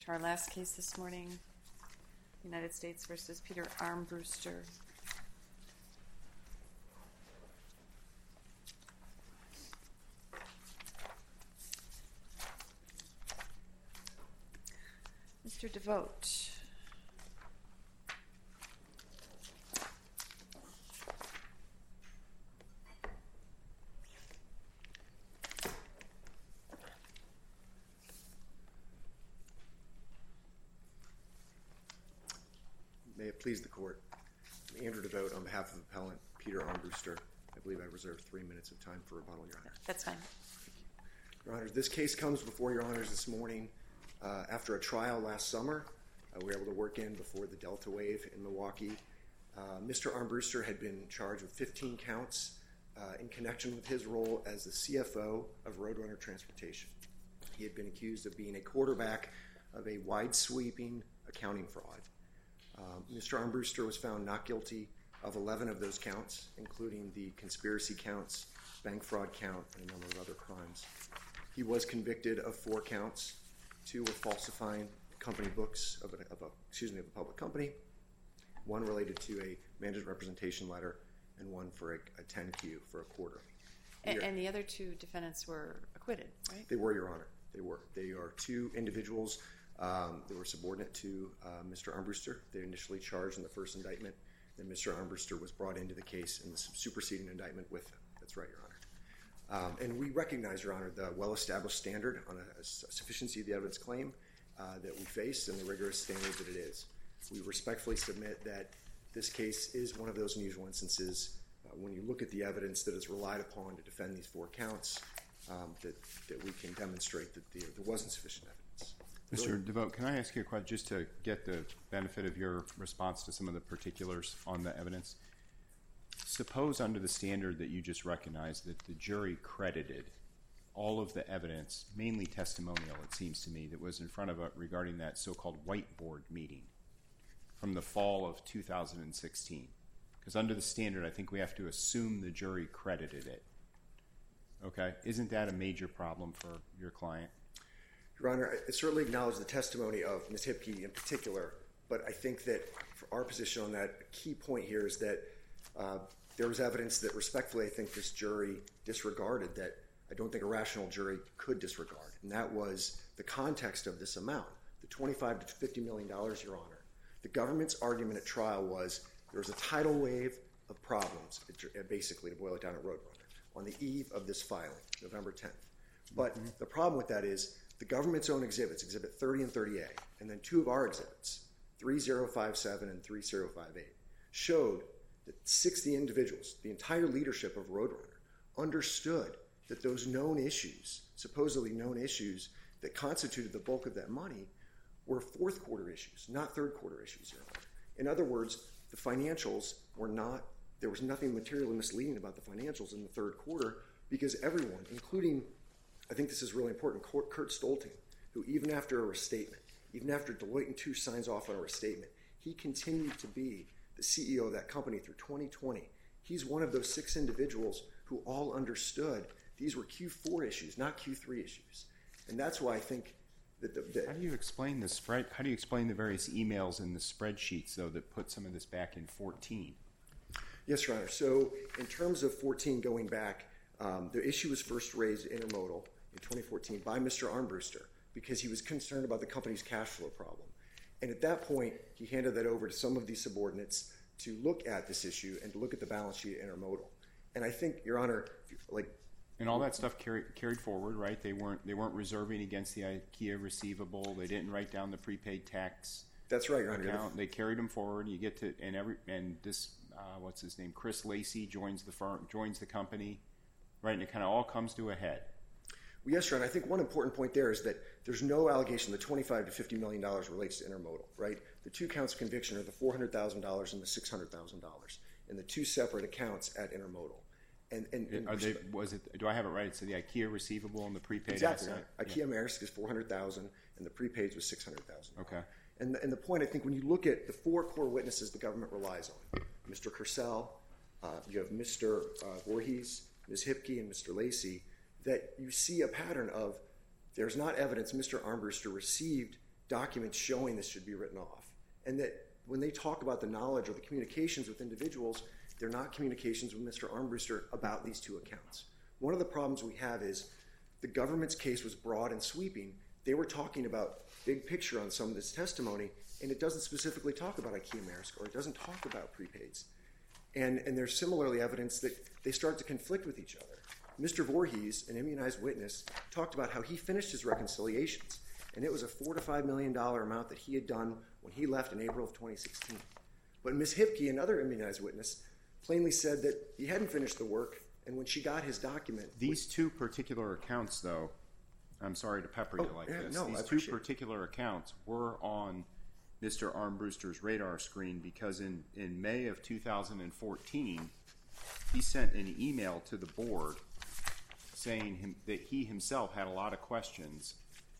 To our last case this morning, United States v. Peter Armbruster. Mr. DeVote. May it please the Court. I'm Andrew DeVote on behalf of Appellant Peter Armbruster. I believe I reserved 3 minutes of time for rebuttal, Your Honor. That's fine. Your Honors, this case comes before Your Honors this morning after a trial last summer. We were able to work in before the Delta wave in Milwaukee. Mr. Armbruster had been charged with 15 counts in connection with his role as the CFO of Roadrunner Transportation. He had been accused of being a quarterback of a wide-sweeping accounting fraud. Mr. Armbruster was found not guilty of 11 of those counts, including the conspiracy counts, bank fraud count, and a number of other crimes. He was convicted of 4 counts. 2 were falsifying company books of a public company, 1 related to a management representation letter, and 1 for a 10Q for a quarter. And the other 2 defendants were acquitted, right? They were, Your Honor. They were. They are 2 individuals that were subordinate to Mr. Armbruster. They initially charged in the first indictment. Then Mr. Armbruster was brought into the case in the superseding indictment with them. That's right, Your Honor. And we recognize, Your Honor, the well-established standard on a sufficiency of the evidence claim that we face and the rigorous standard that it is. We respectfully submit that this case is one of those unusual instances when you look at the evidence that is relied upon to defend these 4 counts that we can demonstrate that there wasn't sufficient evidence. Mr. DeVote, can I ask you a question just to get the benefit of your response to some of the particulars on the evidence? Suppose under the standard that you just recognized that the jury credited all of the evidence, mainly testimonial, it seems to me, that was in front of it regarding that so-called whiteboard meeting from the fall of 2016. Because under the standard, I think we have to assume the jury credited it. Okay? Isn't that a major problem for your client? Your Honor, I certainly acknowledge the testimony of Ms. Hipke in particular, but I think that for our position on that, a key point here is that there was evidence that respectfully I think this jury disregarded that I don't think a rational jury could disregard, and that was the context of this amount, the $25 to $50 million, Your Honor. The government's argument at trial was there was a tidal wave of problems, basically to boil it down to Roadrunner, on the eve of this filing, November 10th. But the problem with that is the government's own exhibits, Exhibit 30 and 30A, and then 2 of our exhibits, 3057 and 3058, showed that 60 individuals, the entire leadership of Roadrunner, understood that those known issues, supposedly known issues that constituted the bulk of that money, were fourth quarter issues, not third quarter issues, Your Honor. In other words, the financials were not, there was nothing materially misleading about the financials in the third quarter because everyone, including, I think this is really important, Kurt Stolting, who even after a restatement, even after Deloitte & Touche signs off on a restatement, he continued to be the CEO of that company through 2020. He's one of those 6 individuals who all understood these were Q4 issues, not Q3 issues. And that's why I think that How do you explain the spread? How do you explain the various emails in the spreadsheets, though, that put some of this back in 14? Yes, Your Honor. So in terms of 14 going back, the issue was first raised intermodal in 2014 by Mr. Armbruster because he was concerned about the company's cash flow problem. And at that point, he handed that over to some of these subordinates to look at this issue and to look at the balance sheet at intermodal. And I think, Your Honor, and all that stuff carried forward, right? They weren't reserving against the IKEA receivable. They didn't write down the prepaid tax. That's right, Your Honor. Account. They carried them forward. You get to and this what's his name? Chris Lacey joins the firm, joins the company, right? And it kind of all comes to a head. Well, yes, Your Honor. I think one important point there is that there's no allegation that $25 to $50 million relates to intermodal, right? The 2 counts of conviction are the $400,000 and the $600,000 in the 2 separate accounts at intermodal. Do I have it right? It's the IKEA receivable and the prepaid exactly, asset? Exactly. IKEA Maersk is $400,000 and the prepaid was $600,000. Okay. And the point, I think, when you look at the 4 core witnesses the government relies on, Mr. Kersell, you have Mr. Voorhees, Ms. Hipke, and Mr. Lacey, that you see a pattern of there's not evidence Mr. Armbruster received documents showing this should be written off. And that when they talk about the knowledge or the communications with individuals, they're not communications with Mr. Armbruster about these two accounts. One of the problems we have is the government's case was broad and sweeping. They were talking about big picture on some of this testimony, and it doesn't specifically talk about IKEA Maersk, or it doesn't talk about prepaids. And there's similarly evidence that they start to conflict with each other. Mr. Voorhees, an immunized witness, talked about how he finished his reconciliations, and it was a $4 to $5 million amount that he had done when he left in April of 2016. But Ms. Hipke, another immunized witness, plainly said that he hadn't finished the work, and when she got his document... These two particular accounts, though, I'm sorry to pepper you like this. No, these two particular accounts were on Mr. Armbruster's radar screen because in May of 2014, he sent an email to the board saying that he himself had a lot of questions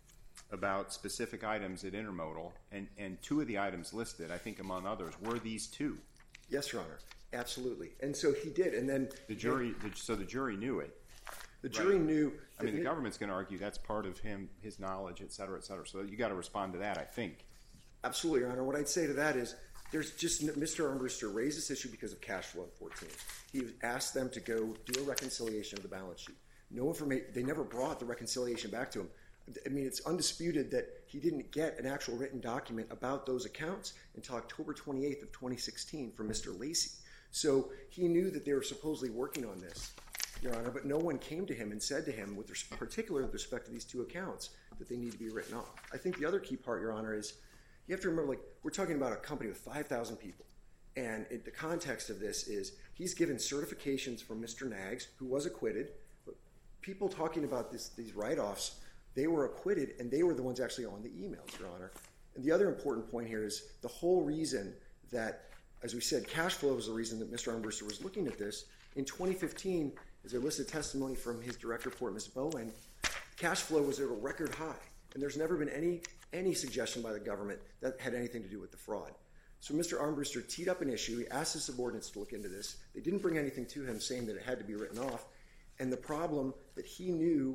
about specific items at Intermodal, and two of the items listed, I think among others, were these two. Yes, Your Honor, absolutely. And so he did, and then... The jury knew it. The jury knew... I mean, the government's going to argue that's part of his knowledge, et cetera, so you got to respond to that, I think. Absolutely, Your Honor. What I'd say to that is there's just Mr. Armbruster raised this issue because of cash flow in 14. He asked them to go do a reconciliation of the balance sheet. No information. They never brought the reconciliation back to him. I mean, it's undisputed that he didn't get an actual written document about those accounts until October 28th of 2016 from Mr. Lacey. So he knew that they were supposedly working on this, Your Honor, but no one came to him and said to him, particularly with respect to these two accounts, that they need to be written off. I think the other key part, Your Honor, is you have to remember, we're talking about a company with 5,000 people. And the context of this is he's given certifications from Mr. Nags, who was acquitted. But people talking about these write-offs, they were acquitted, and they were the ones actually on the emails, Your Honor. And the other important point here is the whole reason that, as we said, cash flow was the reason that Mr. Armbruster was looking at this. In 2015, as a listed testimony from his direct report, Ms. Bowen, cash flow was at a record high. And there's never been any suggestion by the government that had anything to do with the fraud. So Mr. Armbruster teed up an issue. He asked his subordinates to look into this. They didn't bring anything to him saying that it had to be written off. And the problem that he knew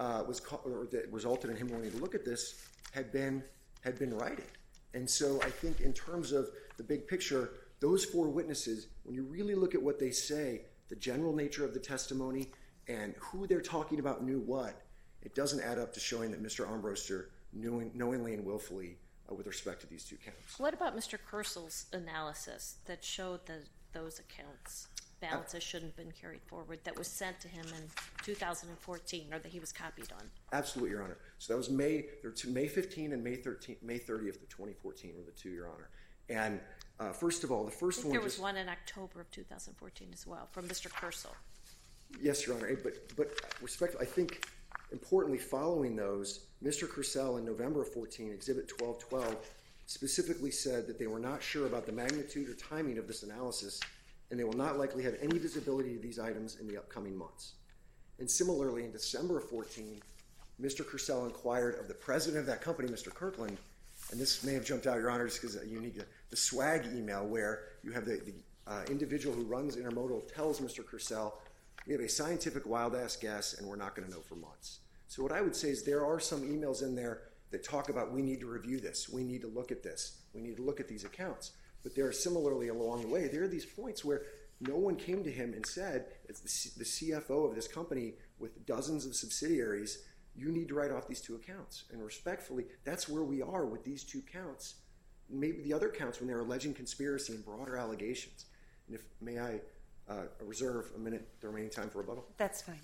that resulted in him wanting to look at this had been righted. And so I think in terms of the big picture, those four witnesses, when you really look at what they say, the general nature of the testimony and who they're talking about knew what, it doesn't add up to showing that Mr. Armbruster knowingly and willfully with respect to these two counts. What about Mr. Kersel's analysis that showed that those accounts balances shouldn't have been carried forward that was sent to him in 2014 or that he was copied on? Absolutely, Your Honor. So that was May 15 and May 30th of 2014 were the two, Your Honor. And first of all, the first one... there was one in October of 2014 as well from Mr. Kersel. Yes, Your Honor. But respectfully, I think importantly following those, Mr. Kersel in November of 14, Exhibit 1212, specifically said that they were not sure about the magnitude or timing of this analysis, and they will not likely have any visibility to these items in the upcoming months. And similarly, in December of 14, Mr. Kersel inquired of the president of that company, Mr. Kirkland, and this may have jumped out, Your Honor, just because you need the swag email where you have the individual who runs Intermodal tells Mr. Kersel, we have a scientific wild-ass guess, and we're not going to know for months. So what I would say is there are some emails in there that talk about we need to review this, we need to look at this, we need to look at these accounts. But there are similarly along the way, there are these points where no one came to him and said, as the CFO of this company with dozens of subsidiaries, you need to write off these two accounts. And respectfully, that's where we are with these two counts. Maybe the other counts when they're alleging conspiracy and broader allegations. And may I reserve a minute, the remaining time for rebuttal? That's fine.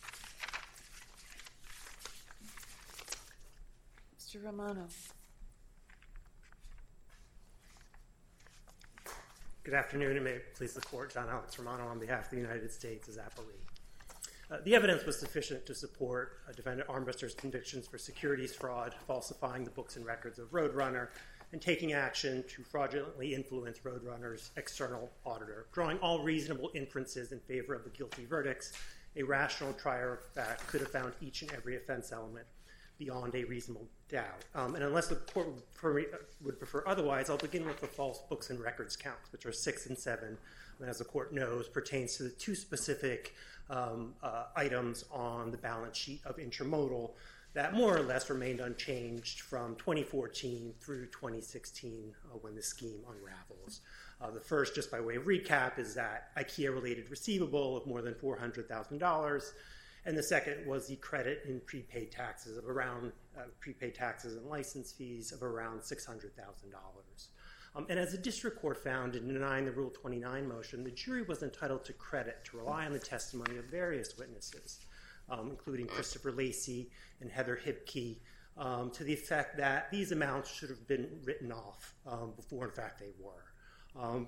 Mr. Romano. Good afternoon, and may it please the Court. John Alex Romano on behalf of the United States as appellee. The evidence was sufficient to support Defendant Armbruster's convictions for securities fraud, falsifying the books and records of Roadrunner, and taking action to fraudulently influence Roadrunner's external auditor. Drawing all reasonable inferences in favor of the guilty verdicts, a rational trier of fact could have found each and every offense element beyond a reasonable doubt. And unless the Court would prefer otherwise, I'll begin with the false books and records counts, which are 6 and 7, and as the Court knows, pertains to the two specific items on the balance sheet of Intermodal that more or less remained unchanged from 2014 through 2016 when the scheme unravels. The first, just by way of recap, is that IKEA-related receivable of more than $400,000, and the second was the credit in prepaid taxes of around prepaid taxes and license fees of around $600,000. And as the district court found in denying the Rule 29 motion, the jury was entitled to credit to rely on the testimony of various witnesses, including Christopher Lacey and Heather Hipke, to the effect that these amounts should have been written off before, in fact, they were,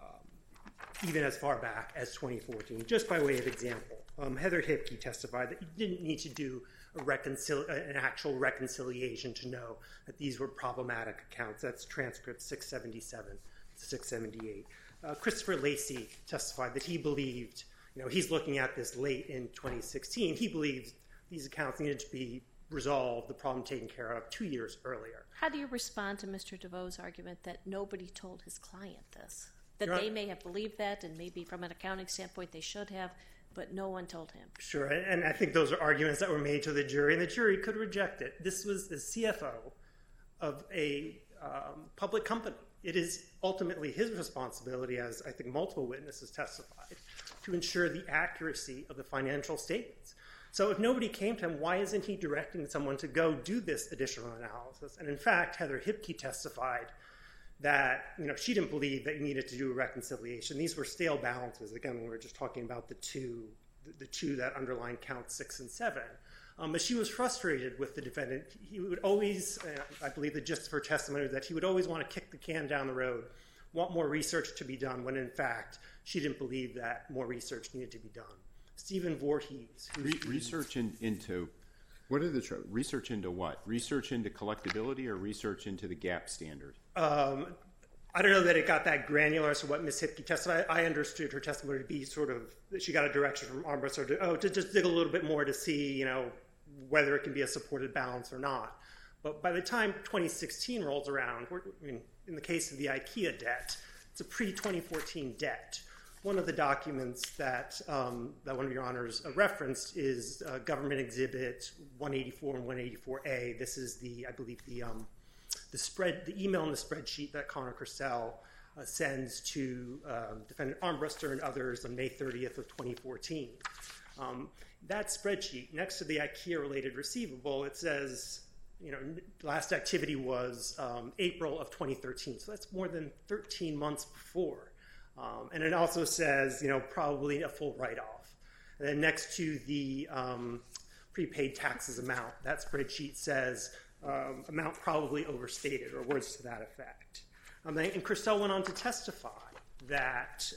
even as far back as 2014. Just by way of example, Heather Hipke testified that you didn't need to do an actual reconciliation to know that these were problematic accounts. That's transcript 677 to 678. Christopher Lacey testified that he believed, he's looking at this late in 2016, he believed these accounts needed to be resolved, the problem taken care of 2 years earlier. How do you respond to Mr. DeVoe's argument that nobody told his client this? That they may have believed that, and maybe from an accounting standpoint they should have, but no one told him. Sure, and I think those are arguments that were made to the jury, and the jury could reject it. This was the CFO of a public company. It is ultimately his responsibility, as I think multiple witnesses testified, to ensure the accuracy of the financial statements. So if nobody came to him, why isn't he directing someone to go do this additional analysis? And in fact, Heather Hipke testified that she didn't believe that you needed to do a reconciliation. These were stale balances. Again, we were just talking about the two that underline counts 6 and 7. But she was frustrated with the defendant. He would always, I believe the gist of her testimony was that he would always want to kick the can down the road, want more research to be done, when in fact she didn't believe that more research needed to be done. Stephen Voorhees. Research into what are the research into what? Research into collectability or research into the GAAP standard? I don't know that it got that granular as to what Ms. Hipke testified. I understood her testimony to be sort of that she got a direction from Armbruster to just dig a little bit more to see whether it can be a supported balance or not. But by the time 2016 rolls around, in the case of the IKEA debt, it's a pre-2014 debt. One of the documents that one of your honors referenced is Government Exhibit 184 and 184A. This is I believe the email in the spreadsheet that Connor Crisell sends to Defendant Armbruster and others on May 30th of 2014. That spreadsheet, next to the IKEA-related receivable, it says, last activity was April of 2013. So that's more than 13 months before. And it also says, probably a full write-off. And then next to the prepaid taxes amount, that spreadsheet says amount probably overstated, or words to that effect. And Crisell went on to testify that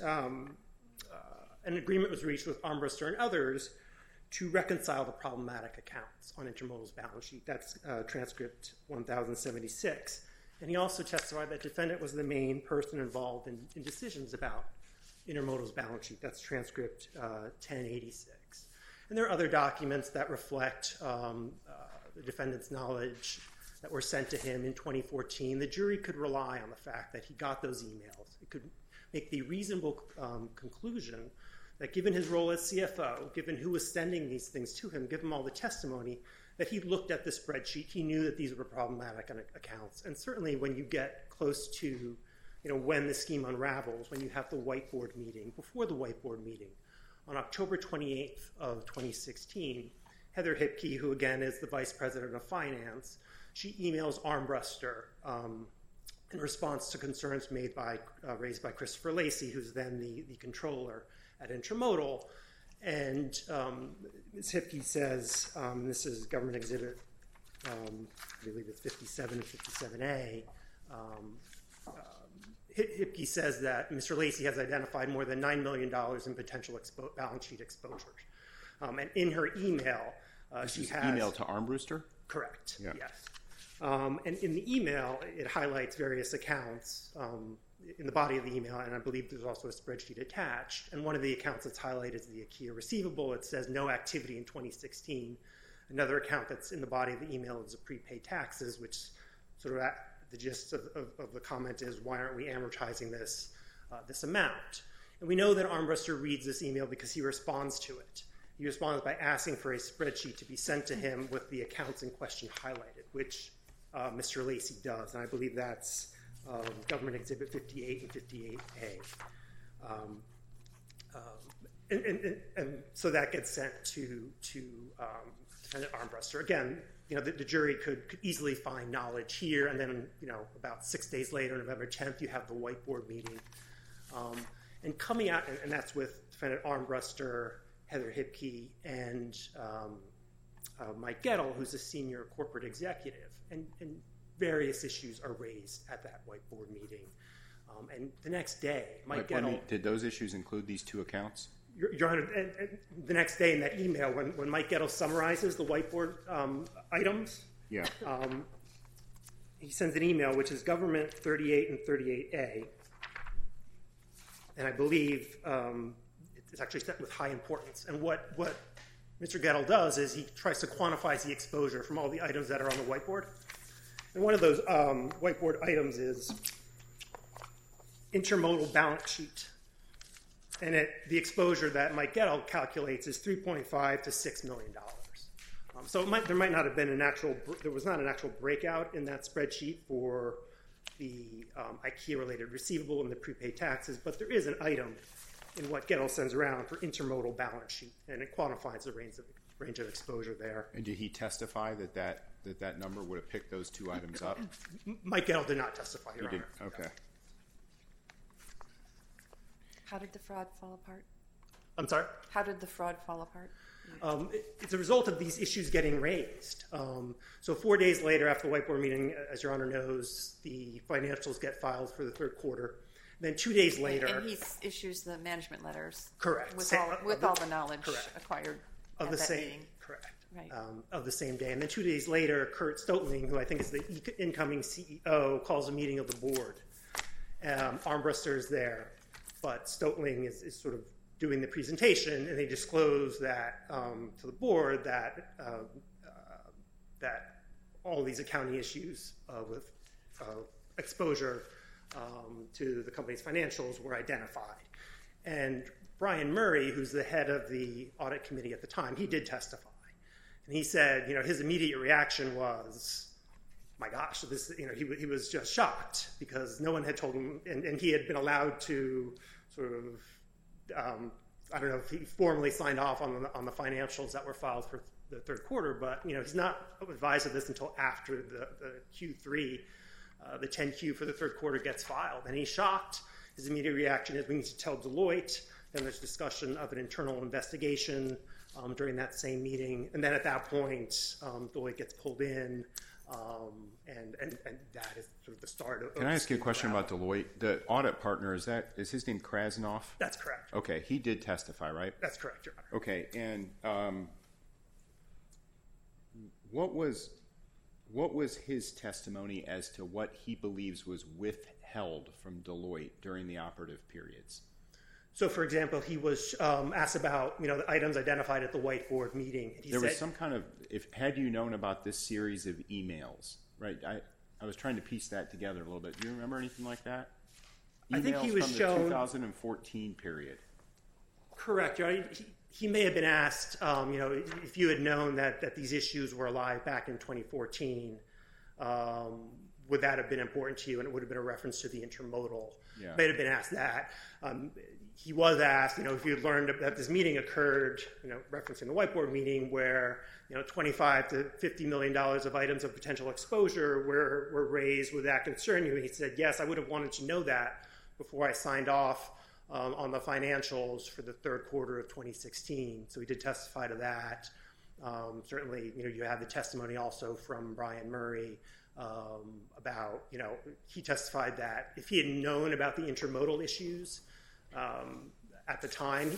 an agreement was reached with Armbruster and others to reconcile the problematic accounts on Intermodal's balance sheet. That's transcript 1076. And he also testified that defendant was the main person involved in decisions about Intermodal's balance sheet. That's transcript 1086. And there are other documents that reflect the defendant's knowledge that were sent to him in 2014. The jury could rely on the fact that he got those emails. It could make the reasonable conclusion that given his role as CFO, given who was sending these things to him, given all the testimony, that he looked at the spreadsheet, he knew that these were problematic accounts. And certainly when you get close to, when the scheme unravels, when you have the whiteboard meeting, before the whiteboard meeting, on October 28th of 2016, Heather Hipke, who again is the Vice President of Finance, she emails Armbruster in response to concerns raised by Christopher Lacey, who's then the controller at Intermodal. And Ms. Hipke says, this is Government Exhibit, I believe it's 57 and 57A. Hipke says that Mr. Lacey has identified more than $9 million in potential balance sheet exposures. And in her email, she has... Email to Armbruster? Correct, yeah. Yes. And in the email, it highlights various accounts in the body of the email, and I believe there's also a spreadsheet attached. And one of the accounts that's highlighted is the IKEA receivable. It says no activity in 2016. Another account that's in the body of the email is the prepaid taxes, which sort of the gist of the comment is, why aren't we amortizing this amount? And we know that Armbruster reads this email because he responds to it. He responded by asking for a spreadsheet to be sent to him with the accounts in question highlighted, which Mr. Lacey does, and I believe that's Government Exhibit 58 and 58A. And so that gets sent to Defendant Armbruster. Again, the jury could easily find knowledge here, and then, about 6 days later, November 10th, you have the whiteboard meeting. And coming out, and that's with Defendant Armbruster, Heather Hipke, and Mike Gettle, who's a senior corporate executive, and various issues are raised at that whiteboard meeting. And the next day, Mike Gettle... Did those issues include these two accounts? Your Honor, and the next day in that email, when Mike Gettle summarizes the whiteboard items, Yeah. He sends an email, which is Government 38 and 38A, and I believe it's actually set with high importance. And what Mr. Gettle does is he tries to quantify the exposure from all the items that are on the whiteboard. And one of those whiteboard items is intermodal balance sheet. And the exposure that Mike Gettle calculates is $3.5 to $6 million. So there might not have been there was not an actual breakout in that spreadsheet for the IKEA-related receivable and the prepaid taxes, but there is an item in what Gettle sends around for intermodal balance sheet, and it quantifies the range of exposure there. And did he testify that number would have picked those two items up? Mike Gettle did not testify, Your Honor. Okay. How did the fraud fall apart? I'm sorry? How did the fraud fall apart? It's a result of these issues getting raised. So 4 days later, after the whiteboard meeting, as Your Honor knows, the financials get filed for the third quarter. Then 2 days later... And he issues the management letters. Correct. With all the knowledge acquired of at the that same, meeting. Correct. Right. Of the same day. And then 2 days later, Kurt Stotling, who I think is the incoming CEO, calls a meeting of the board. Armbruster is there, but Stotling is sort of doing the presentation, and they disclose that to the board that all these accounting issues with exposure to the company's financials were identified. And Brian Murray, who's the head of the audit committee at the time, he did testify. And he said, his immediate reaction was, my gosh, he was just shocked because no one had told him, and he had been allowed to sort of, I don't know if he formally signed off on the financials that were filed for the third quarter, but he's not advised of this until after the Q3, the 10Q for the third quarter gets filed. And he's shocked. His immediate reaction is we need to tell Deloitte. Then there's discussion of an internal investigation during that same meeting. And then at that point, Deloitte gets pulled in, and that is sort of the start of... Can I ask you a question about Deloitte? The audit partner, is his name Krasnoff? That's correct. Okay, he did testify, right? That's correct, Your Honor. Okay, and what was his testimony as to what he believes was withheld from Deloitte during the operative periods? So, for example, he was asked about the items identified at the whiteboard meeting. There was some kind of, had you known about this series of emails, right? I was trying to piece that together a little bit. Do you remember anything like that? I think he was from shown the 2014 period. Correct. He may have been asked, if you had known that these issues were alive back in 2014, would that have been important to you? And it would have been a reference to the intermodal. Yeah. May have been asked that. He was asked, if you had learned that this meeting occurred, referencing the whiteboard meeting where, $25 to $50 million of items of potential exposure were raised. Would that concern you? And he said, yes, I would have wanted to know that before I signed off on the financials for the third quarter of 2016. So he did testify to that. Certainly, you have the testimony also from Brian Murray about, he testified that if he had known about the intermodal issues at the time,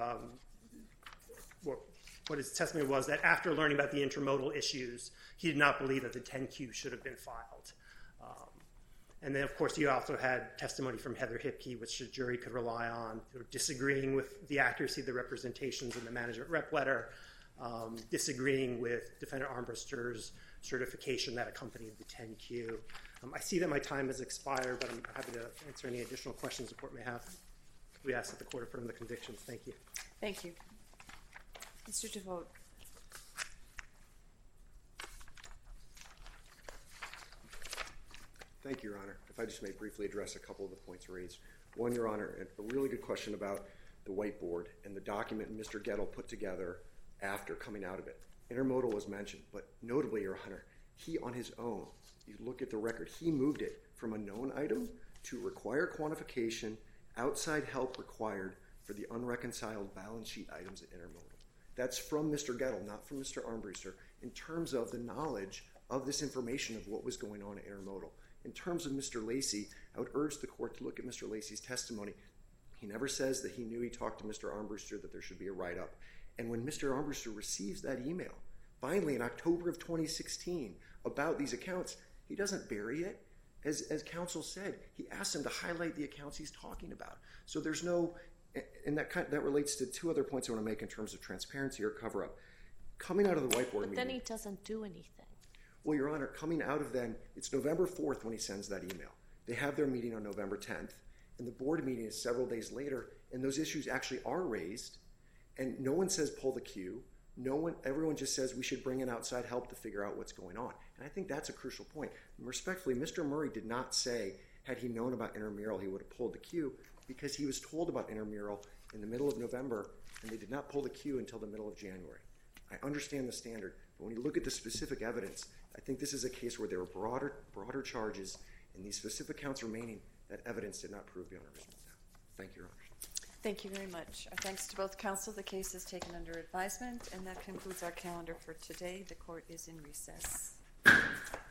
what his testimony was that after learning about the intermodal issues, he did not believe that the 10Q should have been filed. And then, of course, you also had testimony from Heather Hipke, which the jury could rely on, disagreeing with the accuracy of the representations in the management rep letter, disagreeing with Defendant Armbruster's certification that accompanied the 10Q. I see that my time has expired, but I'm happy to answer any additional questions the court may have. We ask that the court affirm the convictions. Thank you. Thank you. Mr. DeVoe. Thank you, Your Honor. If I just may briefly address a couple of the points raised. One, Your Honor, a really good question about the whiteboard and the document Mr. Gettle put together after coming out of it. Intermodal was mentioned, but notably, Your Honor, he on his own, you look at the record, he moved it from a known item to require quantification, outside help required for the unreconciled balance sheet items at Intermodal. That's from Mr. Gettle, not from Mr. Armbruster, in terms of the knowledge of this information of what was going on at Intermodal. In terms of Mr. Lacey, I would urge the court to look at Mr. Lacey's testimony. He never says that he knew he talked to Mr. Armbruster that there should be a write-up. And when Mr. Armbruster receives that email, finally in October of 2016, about these accounts, he doesn't bury it. As counsel said, he asks him to highlight the accounts he's talking about. So there's no, and that relates to two other points I want to make in terms of transparency or cover-up. Coming out of the whiteboard meeting. But then he doesn't do anything. Well, Your Honor, coming out of then, it's November 4th when he sends that email. They have their meeting on November 10th, and the board meeting is several days later, and those issues actually are raised, and no one says pull the queue. Everyone just says we should bring in outside help to figure out what's going on. And I think that's a crucial point. And respectfully, Mr. Murray did not say, had he known about intramural, he would have pulled the queue, because he was told about intramural in the middle of November, and they did not pull the queue until the middle of January. I understand the standard, but when you look at the specific evidence, I think this is a case where there were broader charges, and these specific counts remaining, that evidence did not prove beyond a reasonable doubt. Thank you, Your Honor. Thank you very much. Our thanks to both counsel. The case is taken under advisement, and that concludes our calendar for today. The court is in recess.